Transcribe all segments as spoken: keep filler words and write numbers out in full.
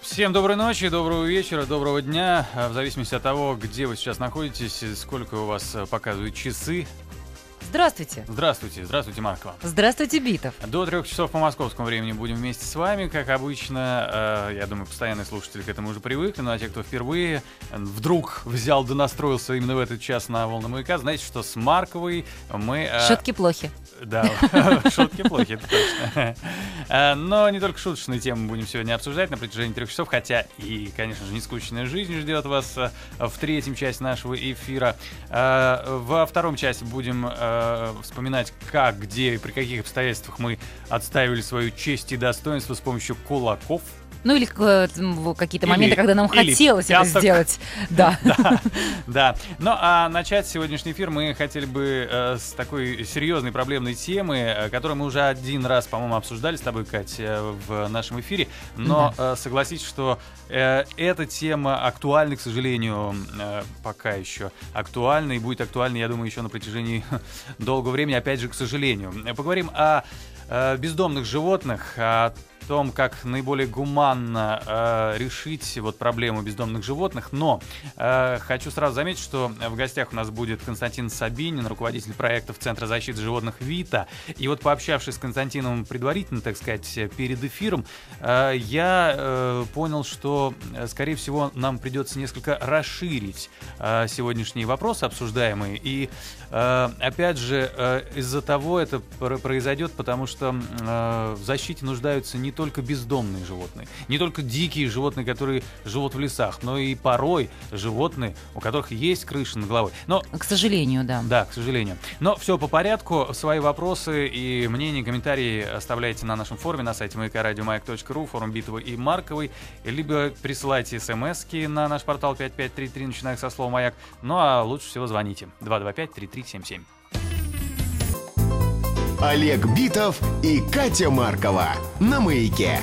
Всем доброй ночи, доброго вечера, доброго дня. В зависимости от того, где вы сейчас находитесь, сколько у вас показывают часы. Здравствуйте. Здравствуйте, здравствуйте, Маркова. Здравствуйте, Битов. До трех часов по московскому времени будем вместе с вами, как обычно. Я думаю, постоянные слушатели к этому уже привыкли, ну а те, кто впервые вдруг взял да настроился именно в этот час на волны маяка, знаете, что с Марковой мы... Шутки плохи. Да, шутки плохи, это точно. Но не только шуточные темы будем сегодня обсуждать на протяжении трех часов, хотя и, конечно же, нескучная жизнь ждет вас в третьем части нашего эфира. Во втором части будем вспоминать, как, где и при каких обстоятельствах мы отстаивали свою честь и достоинство с помощью кулаков. Ну или э, какие-то моменты, или, когда нам хотелось это сделать. Да. да, да. Ну а начать сегодняшний эфир мы хотели бы э, с такой серьезной проблемной темы, э, которую мы уже один раз, по-моему, обсуждали с тобой, Кать, э, в нашем эфире. Но да. э, согласись, что э, эта тема актуальна, к сожалению, э, пока еще актуальна и будет актуальна, я думаю, еще на протяжении долгого времени, опять же, к сожалению. Поговорим о э, бездомных животных, о том, как наиболее гуманно э, решить вот проблему бездомных животных. Но э, хочу сразу заметить, что в гостях у нас будет Константин Сабинин, руководитель проектов Центра защиты животных ВИТА. И вот, пообщавшись с Константином предварительно, так сказать, перед эфиром, э, я э, понял, что, скорее всего, нам придется несколько расширить э, сегодняшние вопросы обсуждаемые. И, э, опять же, э, из-за того это произойдет, потому что э, в защите нуждаются не только бездомные животные, не только дикие животные, которые живут в лесах, но и порой животные, у которых есть крыша над головой. Но, к сожалению, да. Да, к сожалению. Но все по порядку. Свои вопросы и мнения, комментарии оставляйте на нашем форуме на сайте маяка радио маяк точка ру, форум Битовой и Марковой, либо присылайте смски на наш портал пять пять три три, начиная со слова «Маяк». Ну а лучше всего звоните два два пять три три семь семь. Олег Битов и Катя Маркова на Маяке.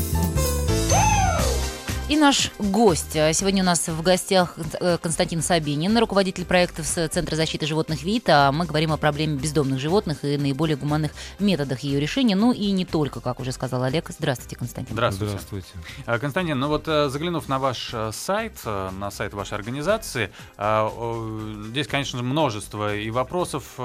И наш гость. Сегодня у нас в гостях Константин Сабинин, руководитель проектов Центра защиты животных ВИТА. Мы говорим о проблеме бездомных животных и наиболее гуманных методах ее решения. Ну и не только, как уже сказал Олег. Здравствуйте, Константин. Здравствуйте. Здравствуйте. Константин, ну вот заглянув на ваш сайт, на сайт вашей организации, здесь, конечно же, множество и вопросов,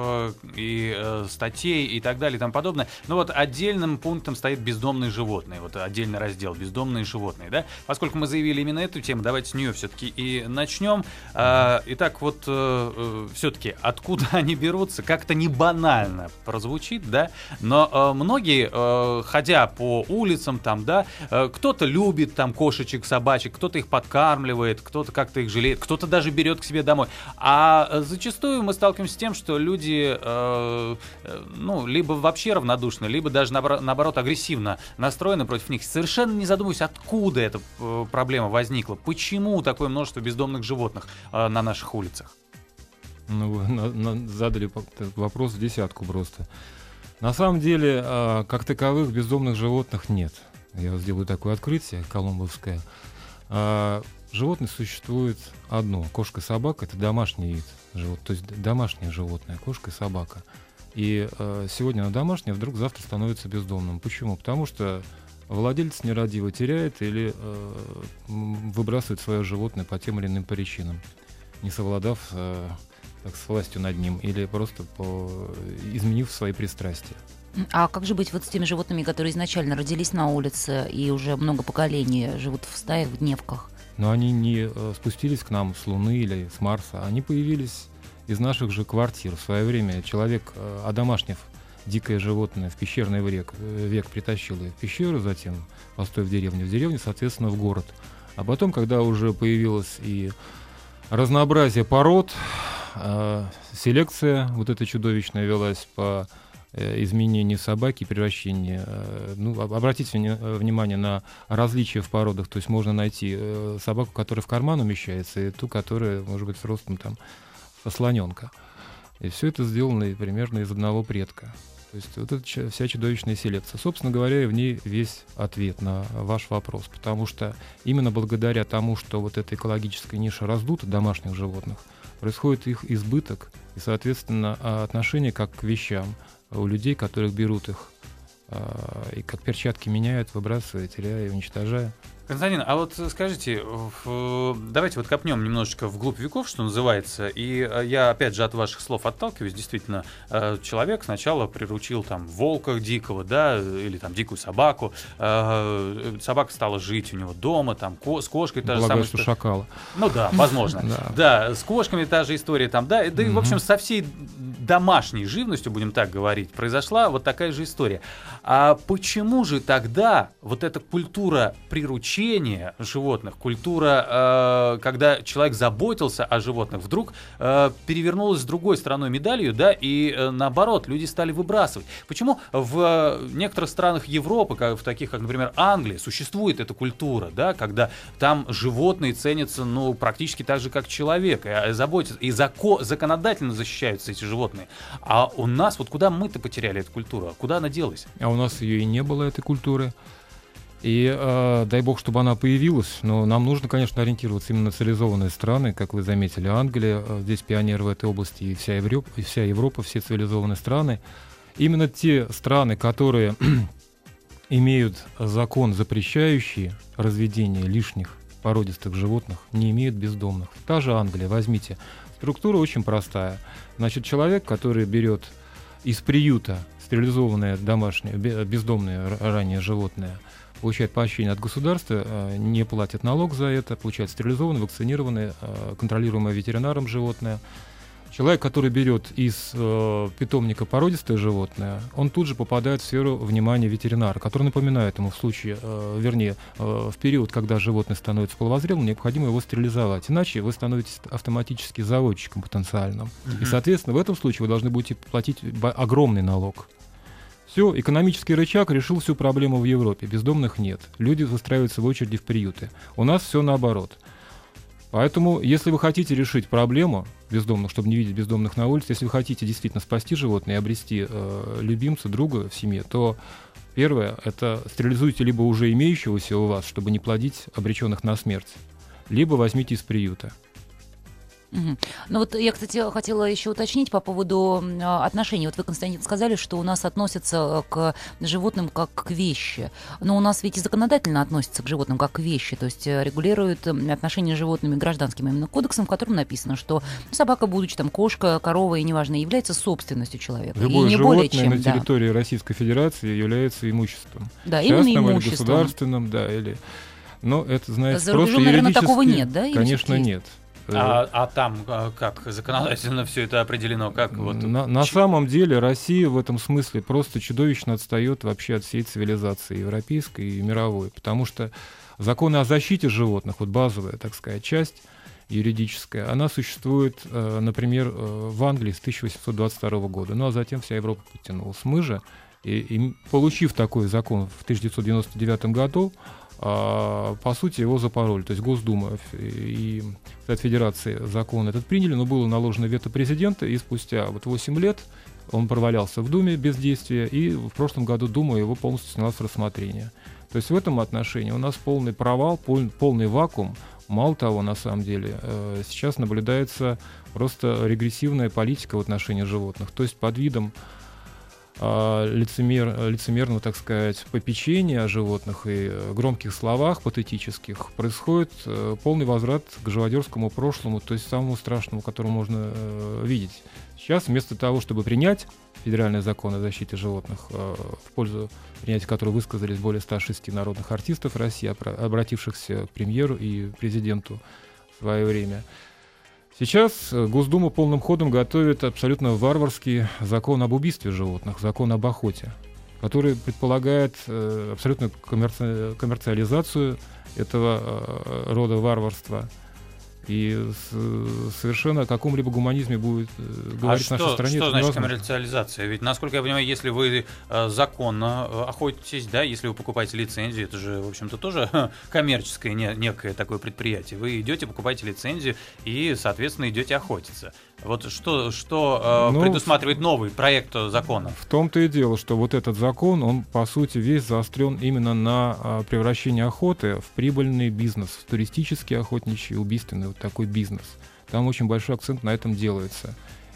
и статей, и так далее, и тому подобное. Но вот отдельным пунктом стоит бездомные животные. Вот отдельный раздел «Бездомные животные», да? Поскольку мы заявили именно эту тему, давайте с нее все-таки и начнем. А, итак, вот а, все-таки откуда они берутся, как-то не банально прозвучит, да, но а, многие, а, ходя по улицам, там, да, а, кто-то любит там кошечек, собачек, кто-то их подкармливает, кто-то как-то их жалеет, кто-то даже берет к себе домой. А зачастую мы сталкиваемся с тем, что люди, а, ну, либо вообще равнодушны, либо даже наоборот агрессивно настроены против них, совершенно не задумываясь, откуда это проблема возникла. Почему такое множество бездомных животных э, на наших улицах? Ну, вы на, на, задали вопрос в десятку просто. На самом деле, э, как таковых бездомных животных нет. Я сделаю такое открытие, колумбовское. Э, животных существует одно. Кошка-собака — это домашний вид животных, то есть домашнее животное, кошка и собака. И э, сегодня оно домашнее, вдруг завтра становится бездомным. Почему? Потому что владелец нерадиво теряет или э, выбрасывает свое животное по тем или иным причинам, не совладав э, так, с властью над ним или просто по, изменив свои пристрастия. А как же быть вот с теми животными, которые изначально родились на улице и уже много поколений живут в стаях, в дневках? Но они не э, спустились к нам с Луны или с Марса, они появились из наших же квартир. В свое время человек, э, одомашнив дикое животное в пещерный век, век притащил ее в пещеру, затем постой в деревне, в деревне, соответственно, в город. А потом, когда уже появилось и разнообразие пород, э, селекция вот эта чудовищная велась по э, изменению собаки, превращению. Э, ну, обратите внимание на различия в породах, то есть можно найти э, собаку, которая в карман умещается, и ту, которая, может быть, с ростом там слоненка. И все это сделано примерно из одного предка. То есть вот эта вся чудовищная селекция. Собственно говоря, в ней весь ответ на ваш вопрос. Потому что именно благодаря тому, что вот эта экологическая ниша раздута домашних животных, происходит их избыток и, соответственно, отношение как к вещам у людей, которых берут их и как перчатки меняют, выбрасывая, теряя и уничтожая. Константин, а вот скажите, в, давайте вот копнем немножечко вглубь веков, что называется, и я опять же от ваших слов отталкиваюсь. Действительно, человек сначала приручил там волка дикого, да, или там дикую собаку, собака стала жить у него дома, там ко- с кошкой та же самая история. Шакала. Ну да, возможно. Да, с кошками та же история там, да, да и в общем со всей домашней живностью, будем так говорить, произошла вот такая же история. А почему же тогда вот эта культура приручения животных, культура, э, когда человек заботился о животных, вдруг э, перевернулась с другой стороной медалью, да, и э, наоборот, люди стали выбрасывать. Почему в некоторых странах Европы, как, в таких, как, например, Англия, существует эта культура, да, когда там животные ценятся, ну, практически так же, как человек, и заботятся, и зако- законодательно защищаются эти животные. А у нас, вот куда мы-то потеряли эту культуру? Куда она делась? А у нас ее и не было, этой культуры. И э, дай бог, чтобы она появилась, но нам нужно, конечно, ориентироваться именно на цивилизованные страны, как вы заметили, Англия, э, здесь пионер в этой области, и вся Европа, и вся Европа, все цивилизованные страны. Именно те страны, которые имеют закон, запрещающий разведение лишних породистых животных, не имеют бездомных. Та же Англия, возьмите. Структура очень простая. Значит, человек, который берет из приюта стерилизованное домашнее, бездомное ранее животное, получает поощрение от государства, не платит налог за это, получает стерилизованное, вакцинированное, контролируемое ветеринаром животное. Человек, который берет из э, питомника породистое животное, он тут же попадает в сферу внимания ветеринара, который напоминает ему в случае, э, вернее, э, в период, когда животное становится половозрелым, необходимо его стерилизовать. Иначе вы становитесь автоматически заводчиком потенциальным. Mm-hmm. И, соответственно, в этом случае вы должны будете платить огромный налог. Все, экономический рычаг решил всю проблему в Европе. Бездомных нет. Люди выстраиваются в очереди в приюты. У нас все наоборот. Поэтому, если вы хотите решить проблему бездомных, чтобы не видеть бездомных на улице, если вы хотите действительно спасти животное и обрести э, любимца, друга в семье, то первое — это стерилизуйте либо уже имеющегося у вас, чтобы не плодить обреченных на смерть, либо возьмите из приюта. Угу. Ну вот я, кстати, хотела еще уточнить по поводу э, отношений. Вот вы, Константин, сказали, что у нас относятся к животным как к вещи. Но у нас ведь и законодательно относятся к животным как к вещи, то есть регулируют отношения с животными гражданским именно кодексом, в котором написано, что собака, будучи там кошка, корова и неважно, является собственностью человека. Любое и не животное более чем, на да. территории Российской Федерации является имуществом. Да, частным именно имуществом. Или государственным, да, или... Но это, знаете, За просто рубежом, наверное, юридически... такого нет, да? Или конечно, есть? нет. А, а там как законодательно все это определено? Как вот... На, на самом деле Россия в этом смысле просто чудовищно отстает вообще от всей цивилизации европейской и мировой, потому что законы о защите животных, вот базовая, так сказать, часть юридическая, она существует, например, в Англии с тысяча восемьсот двадцать второго года, ну а затем вся Европа подтянулась. Мы же, и, и, получив такой закон в тысяча девятьсот девяносто девятом году, А, по сути, его запороли. То есть Госдума и Совет Федерации закон этот приняли, но было наложено вето президента, и спустя вот восемь лет он провалялся в Думе без действия, и в прошлом году Дума его полностью сняла с рассмотрения. То есть в этом отношении у нас полный провал, пол, полный вакуум. Мало того, на самом деле, э, сейчас наблюдается просто регрессивная политика в отношении животных. То есть под видом Лицемер, лицемерного, так сказать, попечения о животных и громких словах патетических происходит полный возврат к живодерскому прошлому, то есть самому страшному, которое можно э, видеть. Сейчас вместо того, чтобы принять федеральный закон о защите животных, э, в пользу принятия которого высказались более ста шести народных артистов России, обратившихся к премьеру и президенту в свое время, сейчас Госдума полным ходом готовит абсолютно варварский закон об убийстве животных, закон об охоте, который предполагает э, абсолютную коммерци... коммерциализацию этого э, рода варварства. И с, совершенно о каком-либо гуманизме будет э, говорить а в нашей что, стране. Что значит коммерциализация? Ведь, насколько я понимаю, если вы э, законно э, охотитесь, да, если вы покупаете лицензию, это же, в общем-то, тоже э, коммерческое не, некое такое предприятие. Вы идете, покупаете лицензию и, соответственно, идете охотиться. Вот что, что э, ну, предусматривает новый проект закона? В том-то и дело, что вот этот закон, он, по сути, весь заострен именно на э, превращении охоты в прибыльный бизнес, в туристический, охотничий, убийственный вот такой бизнес. Там очень большой акцент на этом делается.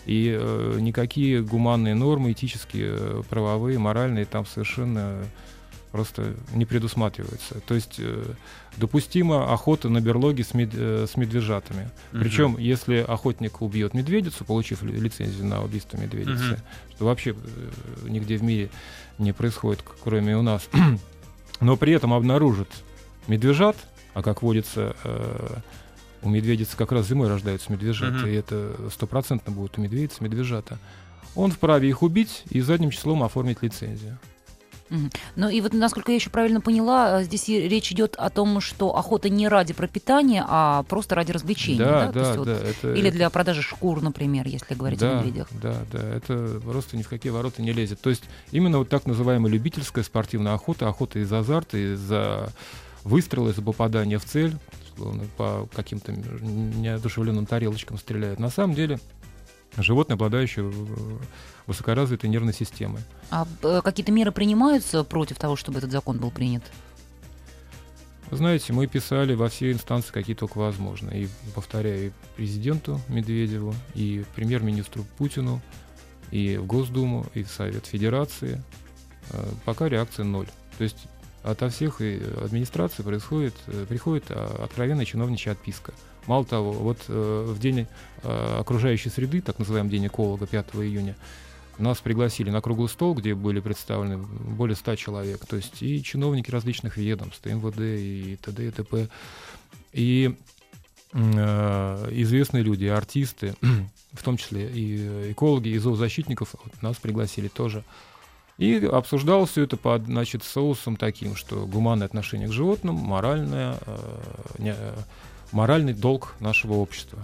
И э, никакие гуманные нормы, этические, правовые, моральные там совершенно просто не предусматриваются. То есть э, допустима охота на берлоги с, мед, э, с медвежатами. Uh-huh. Причем, если охотник убьет медведицу, получив ли, лицензию на убийство медведицы, uh-huh. что вообще э, нигде в мире не происходит, кроме у нас, но при этом обнаружит медвежат, а как водится, э, у медведицы как раз зимой рождаются медвежата, uh-huh. и это стопроцентно будет у медведицы медвежата, он вправе их убить и задним числом оформить лицензию. Mm. Ну и вот, насколько я еще правильно поняла, здесь речь идет о том, что охота не ради пропитания, а просто ради развлечения, да? Да, да, есть, да. вот, это, или это... для продажи шкур, например, если говорить да, о медведях. Да, да, это просто ни в какие ворота не лезет. То есть именно вот так называемая любительская спортивная охота, охота из азарта, из-за выстрела, из-за попадания в цель, словно по каким-то неодушевленным тарелочкам стреляют. На самом деле животное, обладающее высокоразвитой нервной системой. А э, какие-то меры принимаются против того, чтобы этот закон был принят? Вы знаете, мы писали во все инстанции, какие только возможно. И, повторяю, и президенту Медведеву, и премьер-министру Путину, и в Госдуму, и в Совет Федерации. Э, пока реакция ноль. То есть ото всех и администрации происходит, приходит откровенная чиновничья отписка. Мало того, вот э, в день э, окружающей среды, так называемый день эколога, пятого июня, нас пригласили на круглый стол, где были представлены более ста человек, то есть и чиновники различных ведомств, эм вэ дэ, и т.д. и т.п., и э, известные люди, артисты, в том числе и экологи, и зоозащитников, вот, нас пригласили тоже. И обсуждалось все это под, значит, соусом таким, что гуманное отношение к животным, моральное, э, не, моральный долг нашего общества.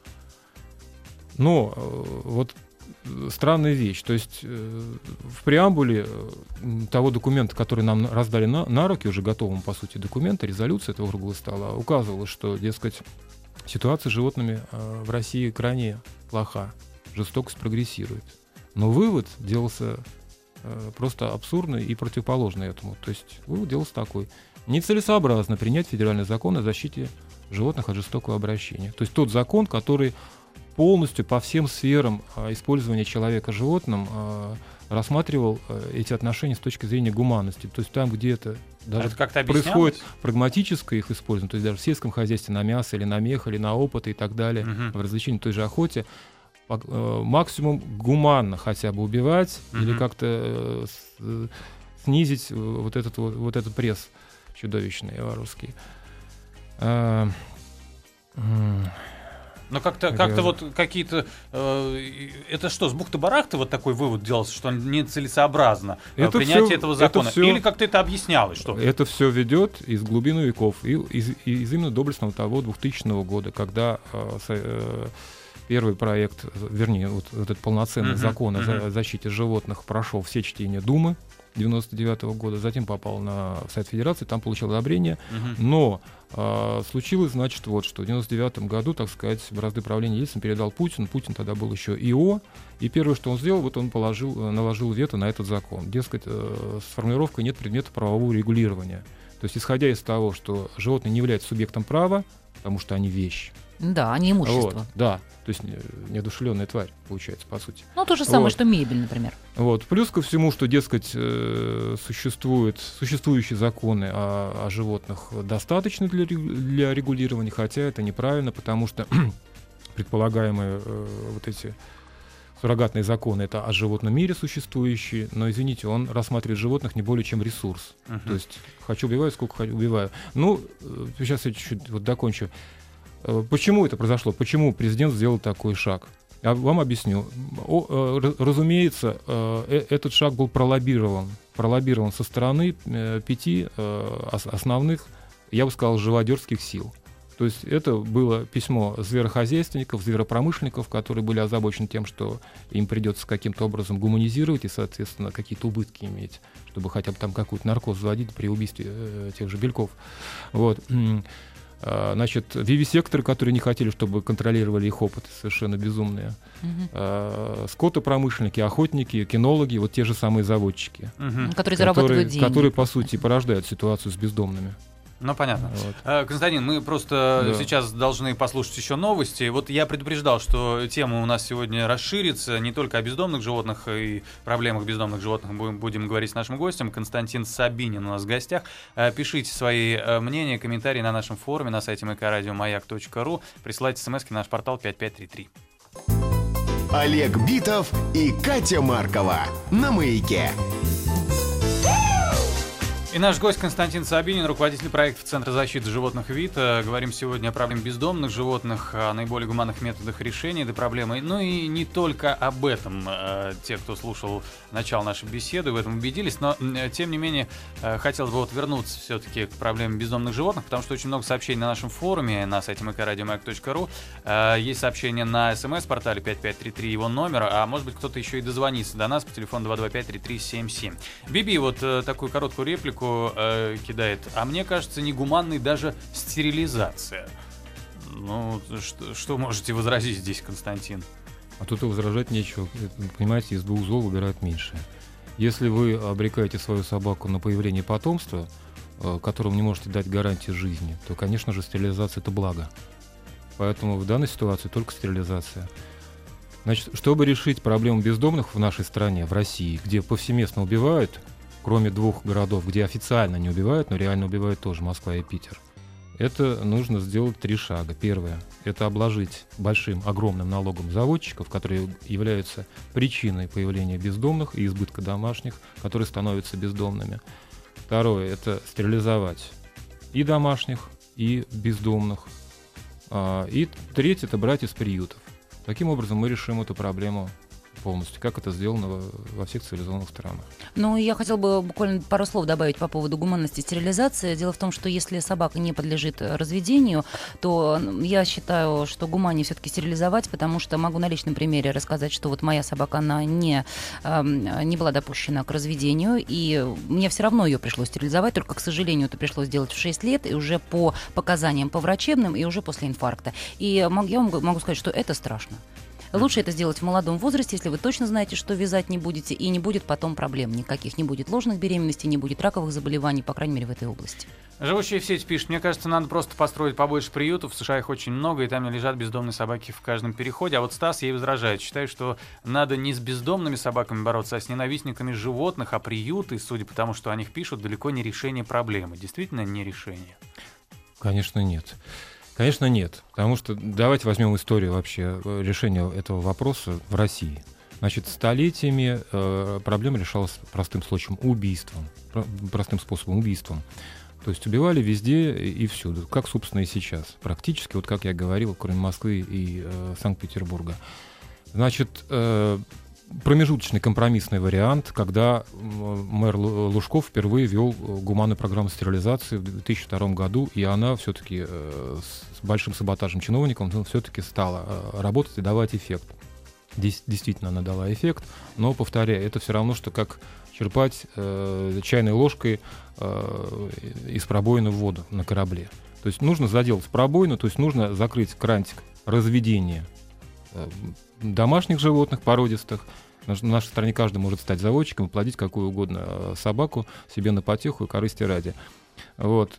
Но э, вот странная вещь. То есть э, в преамбуле э, того документа, который нам раздали на, на руки, уже готовым, по сути, документа, резолюция этого круглого стола, указывалось, что, дескать, ситуация с животными э, в России крайне плоха, жестокость прогрессирует. Но вывод делался э, просто абсурдный и противоположный этому. То есть вывод делался такой. Нецелесообразно принять федеральный закон о защите животных от жестокого обращения. То есть тот закон, который полностью по всем сферам а, использования человека животным а, рассматривал а, эти отношения с точки зрения гуманности. То есть там, где это даже это происходит прагматическое их использование, то есть даже в сельском хозяйстве на мясо или на мех, или на опыт и так далее, uh-huh. в развлечении той же охоте, а, максимум гуманно хотя бы убивать uh-huh. или как-то а, с, снизить вот этот, вот, вот этот пресс чудовищный, варварский. А, Но как-то, как-то вот какие-то... Э, это что, с бухты-барахты вот такой вывод делался, что нецелесообразно это принятие все, этого закона? Это все, или как-то это объяснялось? Что... Это все ведет из глубины веков, и из, из именно доблестного того двухтысячного года, когда э, э, первый проект, вернее, вот, вот этот полноценный uh-huh, закон uh-huh. о защите животных прошел все чтения Думы девяносто девятого года, затем попал на сайт Федерации, там получил одобрение, uh-huh. но а, случилось, значит, вот что в девяносто девятом году, так сказать, бразды правления Ельцин передал Путину, Путин тогда был еще ИО, и первое, что он сделал, вот он положил, наложил вето на этот закон, дескать, э, с формулировкой нет предмета правового регулирования, то есть исходя из того, что животные не являются субъектом права, потому что они вещь. Да, они имущество. Вот, да, то есть неодушевленная тварь, получается, по сути. Ну, то же самое, вот. Что мебель, например. Вот. Плюс ко всему, что, дескать, существуют, существующие законы о, о животных достаточны для, для регулирования, хотя это неправильно, потому что предполагаемые вот эти суррогатные законы — это о животном мире существующие, но, извините, он рассматривает животных не более чем ресурс. Uh-huh. То есть хочу убиваю, сколько хочу убиваю. Ну, сейчас я чуть-чуть вот докончу. Почему это произошло? Почему президент сделал такой шаг? Я вам объясню. О, разумеется, этот шаг был пролоббирован, пролоббирован со стороны пяти основных, я бы сказал, живодерских сил. То есть это было письмо зверохозяйственников, зверопромышленников, которые были озабочены тем, что им придется каким-то образом гуманизировать и, соответственно, какие-то убытки иметь, чтобы хотя бы там какой-то наркоз заводить при убийстве тех же бельков. Вот. Значит, вивисекторы, которые не хотели, чтобы контролировали их опыт, совершенно безумные. Uh-huh. Скотопромышленники, охотники, кинологи, вот те же самые заводчики. Uh-huh. Которые зарабатывают которые, деньги. Которые, по сути, порождают ситуацию с бездомными. Ну, понятно. Вот. А, Константин, мы просто Да. сейчас должны послушать еще новости. Вот я предупреждал, что тема у нас сегодня расширится. Не только о бездомных животных и проблемах бездомных животных будем, будем говорить с нашим гостем. Константин Сабинин у нас в гостях. А, Пишите свои а, мнения, комментарии на нашем форуме на сайте мкрадиомаяк точка ру. Присылайте смс-ки на наш портал пять пять три три. Олег Битов и Катя Маркова на «Маяке». И наш гость Константин Сабинин, руководитель проекта Центра защиты животных ВИТА. Говорим сегодня о проблеме бездомных животных, о наиболее гуманных методах решения этой проблемы. Ну и не только об этом. Те, кто слушал начало нашей беседы, в этом убедились. Но, тем не менее, хотелось бы вот вернуться все-таки к проблеме бездомных животных, потому что очень много сообщений на нашем форуме, на сайте мкрадиомаяк точка ру. Есть сообщения на смс-портале пять пять три три, его номер, а может быть кто-то еще и дозвонится до нас по телефону два два пять три три семь семь. Биби вот такую короткую реплику э, кидает. А мне кажется, негуманной даже стерилизация. Ну, что, что можете возразить здесь, Константин? А тут и возражать нечего. Понимаете, из двух зол выбирают меньшее. Если вы обрекаете свою собаку на появление потомства, э, которому не можете дать гарантии жизни, то, конечно же, стерилизация — это благо. Поэтому в данной ситуации только стерилизация. Значит, чтобы решить проблему бездомных в нашей стране, в России, где повсеместно убивают, кроме двух городов, где официально не убивают, но реально убивают тоже, Москва и Питер, это нужно сделать три шага. Первое — это обложить большим, огромным налогом заводчиков, которые являются причиной появления бездомных и избытка домашних, которые становятся бездомными. Второе — это стерилизовать и домашних, и бездомных. И третье — это брать из приютов. Таким образом мы решим эту проблему полностью, как это сделано во, во всех цивилизованных странах. Ну, я хотела бы буквально пару слов добавить по поводу гуманности стерилизации. Дело в том, что если собака не подлежит разведению, то я считаю, что гуманнее все-таки стерилизовать, потому что могу на личном примере рассказать, что вот моя собака, она не, э, не была допущена к разведению, и мне все равно ее пришлось стерилизовать, только, к сожалению, это пришлось сделать в шесть лет, и уже по показаниям по врачебным, и уже после инфаркта. И я могу, могу сказать, что это страшно. Лучше это сделать в молодом возрасте, если вы точно знаете, что вязать не будете, и не будет потом проблем никаких. Не будет ложных беременностей, не будет раковых заболеваний, по крайней мере, в этой области. Живущие в сети пишут: мне кажется, надо просто построить побольше приютов. В США их очень много, и там лежат бездомные собаки в каждом переходе. А вот Стас ей возражает. Считает, что надо не с бездомными собаками бороться, а с ненавистниками животных, а приюты, судя по тому, что о них пишут, далеко не решение проблемы. Действительно не решение? Конечно, нет. Конечно, нет. Потому что давайте возьмем историю вообще решения этого вопроса в России. Значит, столетиями э, проблема решалась простым случаем — убийством. Про- простым способом — убийством. То есть убивали везде и всюду, как, собственно, и сейчас. Практически, вот как я говорил, кроме Москвы и э, Санкт-Петербурга. Значит, э, промежуточный компромиссный вариант, когда мэр Лужков впервые ввел гуманную программу стерилизации в две тысячи втором году, и она все-таки э, с большим саботажем чиновников ну, все-таки стала э, работать и давать эффект. Дес- действительно, она дала эффект, но, повторяю, это все равно, что как черпать э, чайной ложкой э, из пробоины в воду на корабле. То есть нужно заделать пробоину, то есть нужно закрыть крантик разведения э, домашних животных, породистых. В нашей стране каждый может стать заводчиком и плодить какую угодно собаку себе на потеху и корысти ради. Вот.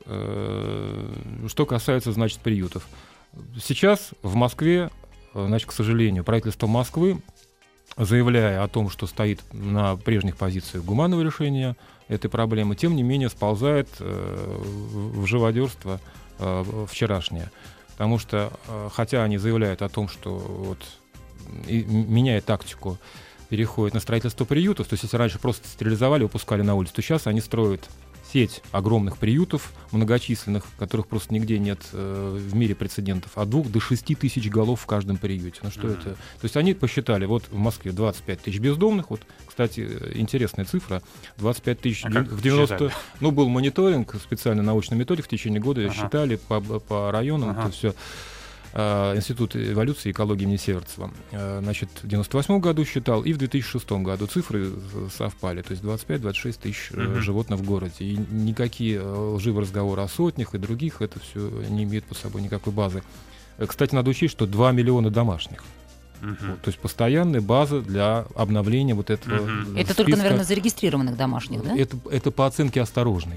Что касается, значит, приютов. Сейчас в Москве, значит, к сожалению, правительство Москвы, заявляя о том, что стоит на прежних позициях гуманного решения этой проблемы, тем не менее сползает в живодерство вчерашнее. Потому что, хотя они заявляют о том, что вот, и, меняя тактику, переходит на строительство приютов. То есть если раньше просто стерилизовали, выпускали на улицу, то сейчас они строят сеть огромных приютов, многочисленных, которых просто нигде нет э, в мире прецедентов, от двух до шести тысяч голов в каждом приюте. Ну что mm-hmm. это? То есть они посчитали, вот в Москве двадцать пять тысяч бездомных, вот, кстати, интересная цифра, двадцать пять тысяч а в девяностом... Ну, был мониторинг, специальная научная методика, в течение года ага. считали по, по районам, ага. это все. Институт эволюции и экологии имени Северцева. Значит, в девяносто восьмом году считал, и в две тысячи шестом году цифры совпали, то есть двадцать пять - двадцать шесть тысяч mm-hmm. животных в городе. И никакие лживые разговоры о сотнях и других, это все не имеет под собой никакой базы. Кстати, надо учесть, что два миллиона домашних. Uh-huh. Вот, то есть постоянная база для обновления вот этого uh-huh. списка. Это только, наверное, зарегистрированных домашних, да? Это, это по оценке осторожной.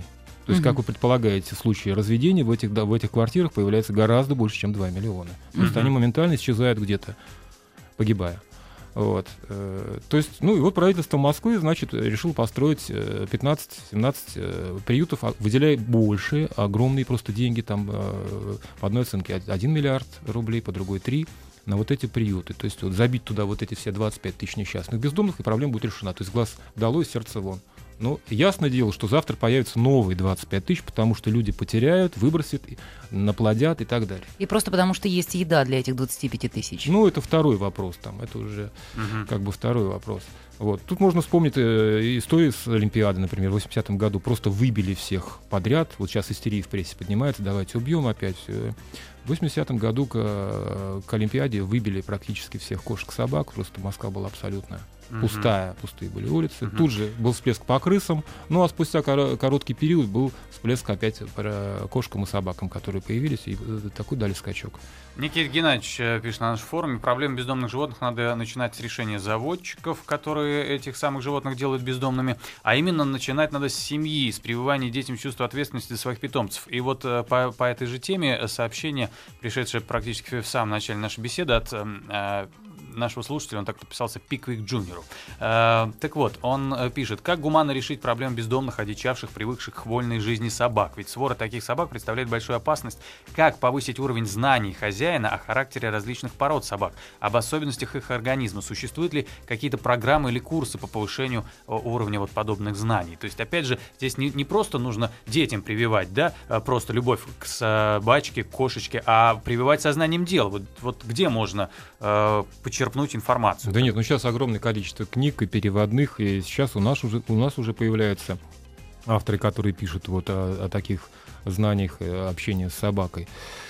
То есть, Мгм. как вы предполагаете, в случае разведения в этих, да, в этих квартирах появляется гораздо больше, чем два миллиона. То есть Мгм. они моментально исчезают где-то, погибая. Вот. э, То есть, ну и вот правительство Москвы, значит, решило построить э, пятнадцать-семнадцать э, приютов, а, выделяя большие, огромные просто деньги, там э, по одной оценке один миллиард рублей, по другой три, на вот эти приюты. То есть вот забить туда вот эти все двадцать пять тысяч несчастных бездомных, и проблема будет решена. То есть глаз долой, сердце вон. Ну, ясное дело, что завтра появятся новые двадцать пять тысяч, потому что люди потеряют, выбросят, и наплодят и так далее. И просто потому, что есть еда для этих двадцати пяти тысяч. Ну, это второй вопрос там, это уже Мгм. как бы второй вопрос. Вот. Тут можно вспомнить э, историю с Олимпиады, например, в восьмидесятом году просто выбили всех подряд. Вот сейчас истерия в прессе поднимается, давайте убьем опять. Э, В восьмидесятом году к, э, к Олимпиаде выбили практически всех кошек-собак, просто Москва была абсолютно Мгм. пустая, пустые были улицы. Мгм. Тут же был всплеск по крысам, ну а спустя кор- короткий период был всплеск опять по кошкам и собакам, которые появились, и э, такой дали скачок. Никита Геннадьевич э, пишет на нашем форуме: проблему бездомных животных надо начинать с решения заводчиков, которые этих самых животных делают бездомными, а именно начинать надо с семьи, с прививания детям чувства ответственности за своих питомцев. И вот э, по, по этой же теме э, сообщение, пришедшее практически в самом начале нашей беседы от э, э, нашего слушателя, он так подписался, Пиквик Джуниору. Э, так вот, он э, пишет: как гуманно решить проблему бездомных, одичавших, привыкших к вольной жизни собак? Ведь свора таких собак представляет большую опасность. Как повысить уровень знаний хозяина о характере различных пород собак, об особенностях их организма? Существуют ли какие-то программы или курсы по повышению э, уровня вот подобных знаний? То есть, опять же, здесь не, не просто нужно детям прививать, да, э, просто любовь к собачке, к кошечке, а прививать сознанием дела. Вот, вот где можно э, почерпнуть информацию? Да нет, ну сейчас огромное количество книг и переводных, и сейчас у нас уже, у нас уже появляются авторы, которые пишут вот о, о таких знаниях э, общения с собакой.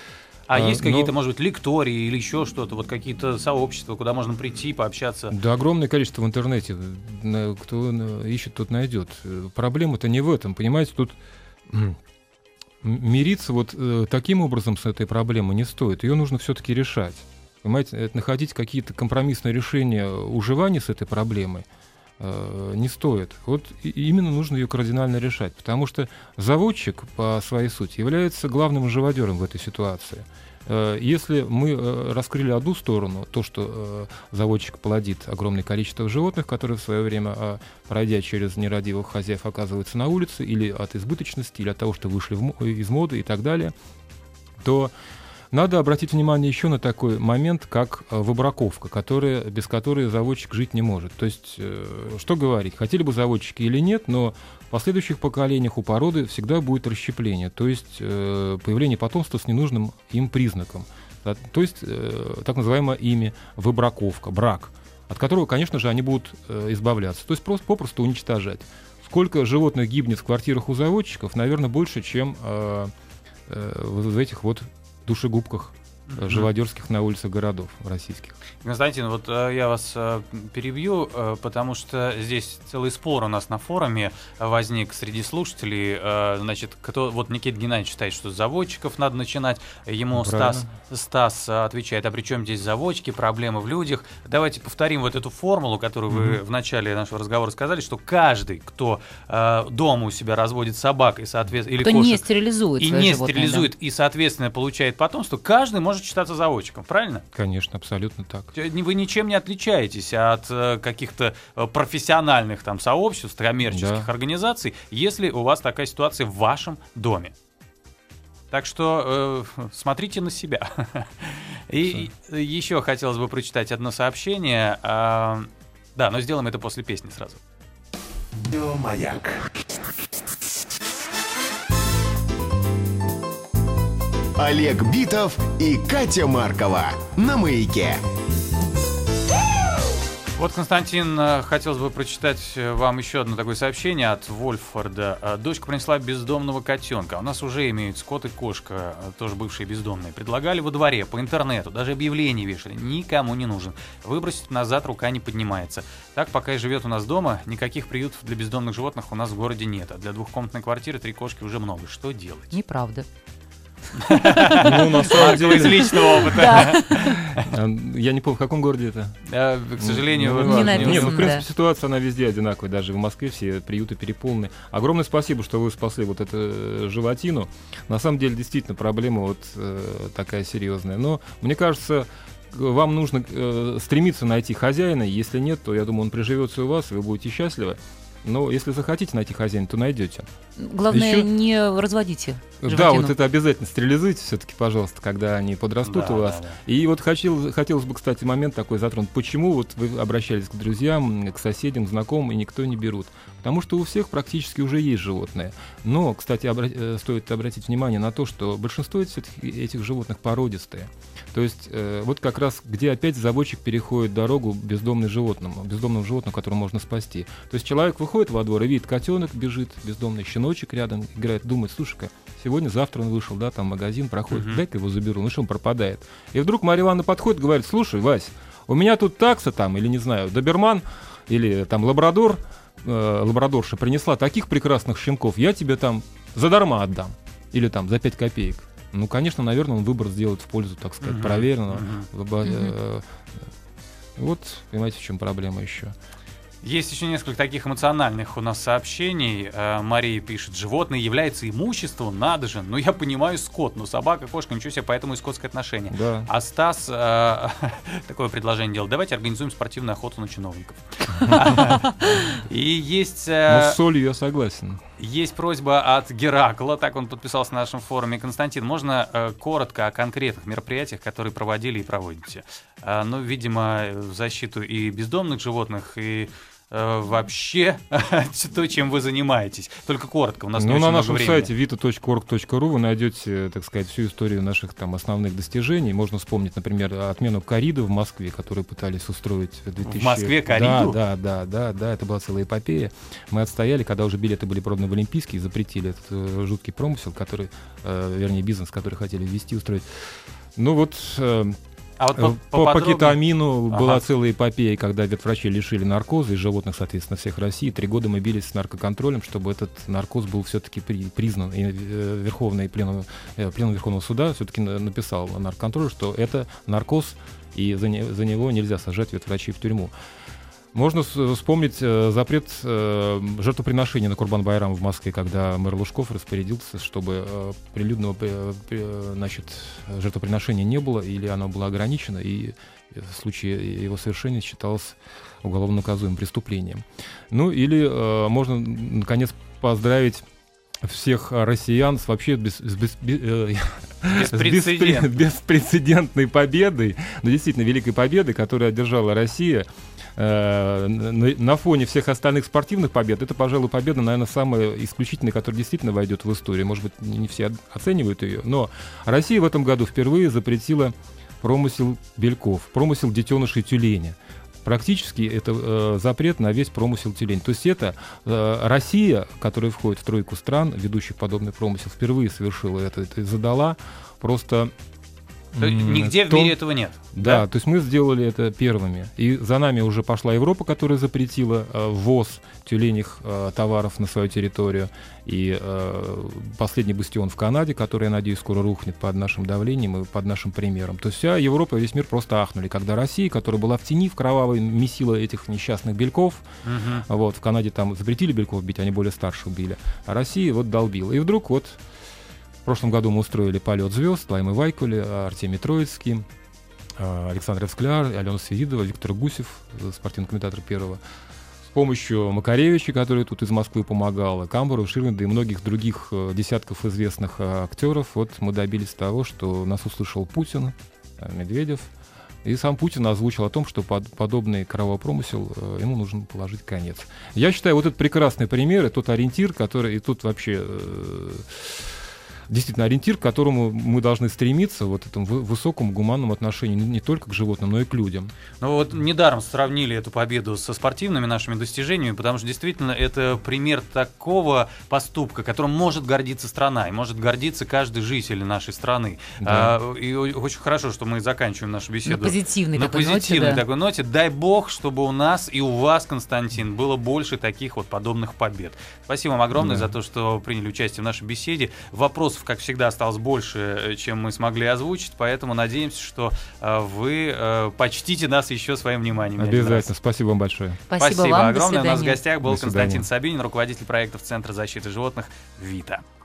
А А, есть но- какие-то, может быть, лектории или еще что-то, вот какие-то сообщества, куда можно прийти, пообщаться? Да, огромное количество в интернете. На- Кто на- ищет, тот найдет. Э, Проблема-то не в этом, понимаете, тут м, мириться вот э, таким образом с этой проблемой не стоит. Ее нужно все-таки решать. Понимаете, это находить какие-то компромиссные решения уживания с этой проблемой э, не стоит. Вот и- именно нужно ее кардинально решать, потому что заводчик по своей сути является главным живодером в этой ситуации. Э, Если мы э, раскрыли одну сторону, то, что э, заводчик плодит огромное количество животных, которые в свое время, э, пройдя через нерадивых хозяев, оказываются на улице, или от избыточности, или от того, что вышли в мо- из моды и так далее, то надо обратить внимание еще на такой момент, как э, выбраковка, которая, без которой заводчик жить не может. То есть, э, что говорить, хотели бы заводчики или нет, но в последующих поколениях у породы всегда будет расщепление, то есть э, появление потомства с ненужным им признаком. Да, то есть, э, так называемое ими выбраковка, брак, от которого, конечно же, они будут э, избавляться, то есть просто попросту уничтожать. Сколько животных гибнет в квартирах у заводчиков, наверное, больше, чем э, э, в этих вот душегубках э, живодерских на улицах городов российских. Константин, вот э, я вас э, перебью, э, потому что здесь целый спор у нас на форуме возник среди слушателей. Э, значит, кто, вот Никита Геннадьевич считает, что с заводчиков надо начинать. Ему Стас, Стас э, отвечает: а при чем здесь заводчики, проблемы в людях? Давайте повторим вот эту формулу, которую вы в начале нашего разговора сказали, что каждый, кто э, дома у себя разводит собак и, соответственно, или Кто кошек, не стерилизует и свои не животные, стерилизует, и, соответственно, получает потомство, каждый может считаться заводчиком, правильно? Конечно, абсолютно так. Вы ничем не отличаетесь от э, каких-то э, профессиональных там сообществ, коммерческих Да. организаций, если у вас такая ситуация в вашем доме. Так что э, смотрите на себя. И и еще хотелось бы прочитать одно сообщение. А, да, но сделаем это после песни сразу. Маяк. Олег Битов и Катя Маркова на Маяке. Вот, Константин, э, хотелось бы прочитать э, вам еще одно такое сообщение от Вольфорда. Э, Дочка принесла бездомного котенка. У нас уже имеются кот и кошка, э, тоже бывшие бездомные. Предлагали во дворе, по интернету, даже объявления вешали. Никому не нужен. Выбросить назад рука не поднимается. Так, пока и живет у нас дома, никаких приютов для бездомных животных у нас в городе нет. А для двухкомнатной квартиры три кошки уже много. Что делать? Неправда. Ну, на самом деле... Из личного опыта. Я не помню, в каком городе это? К сожалению, ну, не важно. написано, Нет, ну, в принципе, да. ситуация, она везде одинаковая. Даже в Москве все приюты переполнены. Огромное спасибо, что вы спасли вот эту животину. На самом деле, действительно, проблема вот э, такая серьезная. Но, мне кажется, вам нужно э, стремиться найти хозяина. Если нет, то, я думаю, он приживется у вас, и вы будете счастливы. Но если захотите найти хозяина, то найдете. Главное, Еще... не разводите животину. Да, вот это обязательно стерилизуйте все-таки, пожалуйста, когда они подрастут Да, у вас. да, да. И вот хотел, хотелось бы, кстати, момент такой затронуть. Почему вот вы обращались к друзьям, к соседям, знакомым, и никто не берут? Потому что у всех практически уже есть животные. Но, кстати, обра- стоит обратить внимание на то, что большинство этих, этих животных породистые. То есть э, вот как раз, где опять заводчик переходит дорогу бездомным животному, бездомному животному, которого можно спасти. То есть человек выходит во двор и видит, котенок бежит, бездомный щеночек рядом играет, думает, слушай-ка, сегодня-завтра он вышел, да, там магазин проходит, uh-huh. дай-ка его заберу, ну что он пропадает. И вдруг Марья Ивановна подходит и говорит, слушай, Вась, у меня тут такса там, или не знаю, доберман, или там лабрадор, э, лабрадорша принесла таких прекрасных щенков, я тебе там задарма отдам, или там за пять копеек. Ну, конечно, наверное, он выбор сделает в пользу, так сказать, uh-huh. проверенного. Uh-huh. Uh-huh. Вот, понимаете, в чем проблема еще. Есть еще несколько таких эмоциональных у нас сообщений. Мария пишет: животное является имуществом, надо же. Ну, я понимаю, скот, но собака, кошка, ничего себе, поэтому и скотское отношение. Да. А Стас э, такое предложение делал: давайте организуем спортивную охоту на чиновников. И есть... Ну, с солью я согласен. Есть просьба от Геракла, так он подписался на нашем форуме. Константин, можно э, коротко о конкретных мероприятиях, которые проводили и проводите? Э, ну, видимо, в защиту и бездомных животных, и э, вообще то, чем вы занимаетесь. Только коротко, у нас не ну, очень Ну, на много нашем времени. сайте vita точка org точка ru вы найдете, так сказать, всю историю наших там основных достижений. Можно вспомнить, например, отмену кориды в Москве, которую пытались устроить в две тысячи... В Москве кориду? Да, да, да, да, да, это была целая эпопея. Мы отстояли, когда уже билеты были проданы в Олимпийский, запретили этот э, жуткий промысел, который, э, вернее, бизнес, который хотели ввести, устроить. Ну вот... Э, А вот по, По, по кетамину ага. была целая эпопея, когда ветврачи лишили наркоза, и животных, соответственно, всех России. Три года мы бились с наркоконтролем, чтобы этот наркоз был все-таки при, признан. И э, Верховный пленум, э, пленум Верховного суда все-таки на, написал наркоконтролю, что это наркоз, и за, не, за него нельзя сажать ветврачей в тюрьму. Можно вспомнить э, запрет э, жертвоприношения на Курбан-Байрам в Москве, когда мэр Лужков распорядился, чтобы э, прилюдного э, э, значит, жертвоприношения не было, или оно было ограничено, и в случае его совершения считалось уголовно наказуемым преступлением. Ну или э, можно, наконец, поздравить всех россиян с вообще без, без, без, э, Беспрецедент. с беспрецедентной победой, ну, действительно, великой победой, которую одержала Россия. Э, на, на фоне всех остальных спортивных побед, это, пожалуй, победа, наверное, самая исключительная, которая действительно войдет в историю. Может быть, не все оценивают ее, но Россия в этом году впервые запретила промысел бельков, промысел детенышей тюленя. Практически это э, запрет на весь промысел тюлень. То есть это э, Россия, которая входит в тройку стран, ведущих подобный промысел, впервые совершила это, это задала просто... То есть нигде то, в мире этого нет. Да, Да, то есть мы сделали это первыми. И за нами уже пошла Европа, которая запретила э, ввоз тюленьих э, товаров на свою территорию. И э, последний бастион в Канаде, который, я надеюсь, скоро рухнет под нашим давлением и под нашим примером. То есть вся Европа и весь мир просто ахнули, когда Россия, которая была в тени, в кровавой, месила этих несчастных бельков. Угу. Вот, в Канаде там запретили бельков бить, они более старших били. А Россия вот долбила. И вдруг вот... В прошлом году мы устроили полет звезд, Лайма Вайкули, Артемий Троицкий, Александр Скляр, Алена Свиридова, Виктор Гусев, спортивный комментатор первого. С помощью Макаревича, который тут из Москвы помогал, Камбуров, Ширвинда и многих других десятков известных актеров, вот мы добились того, что нас услышал Путин, Медведев. И сам Путин озвучил о том, что под подобный кровавый промысел э, ему нужно положить конец. Я считаю, вот этот прекрасный пример, и тот ориентир, который и тут вообще... Э, действительно ориентир, к которому мы должны стремиться, вот этому высокому гуманному отношению не только к животным, но и к людям. Ну вот недаром сравнили эту победу со спортивными нашими достижениями, потому что действительно это пример такого поступка, которым может гордиться страна, и может гордиться каждый житель нашей страны. Да. А, и очень хорошо, что мы заканчиваем нашу беседу на позитивной на такой позитивной ноте, да. такой ноте. Дай бог, чтобы у нас и у вас, Константин, было больше таких вот подобных побед. Спасибо вам огромное Да. за то, что приняли участие в нашей беседе. Вопрос вопросов, как всегда, осталось больше, чем мы смогли озвучить, поэтому надеемся, что э, вы э, почтите нас еще своим вниманием. Обязательно. Спасибо вам большое. Спасибо, Спасибо вам. огромное. У нас в До свидания. гостях был До свидания. Константин Сабинин, руководитель проектов Центра защиты животных «Вита».